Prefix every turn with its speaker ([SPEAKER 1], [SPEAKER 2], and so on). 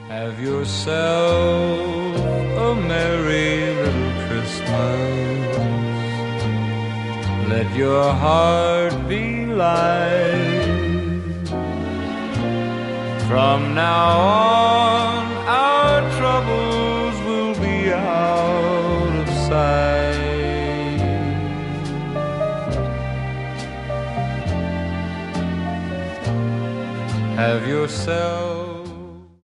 [SPEAKER 1] Have yourself a merry little Christmas. Let your heart be light. From now on, our troubles will be out of sight. Have yourself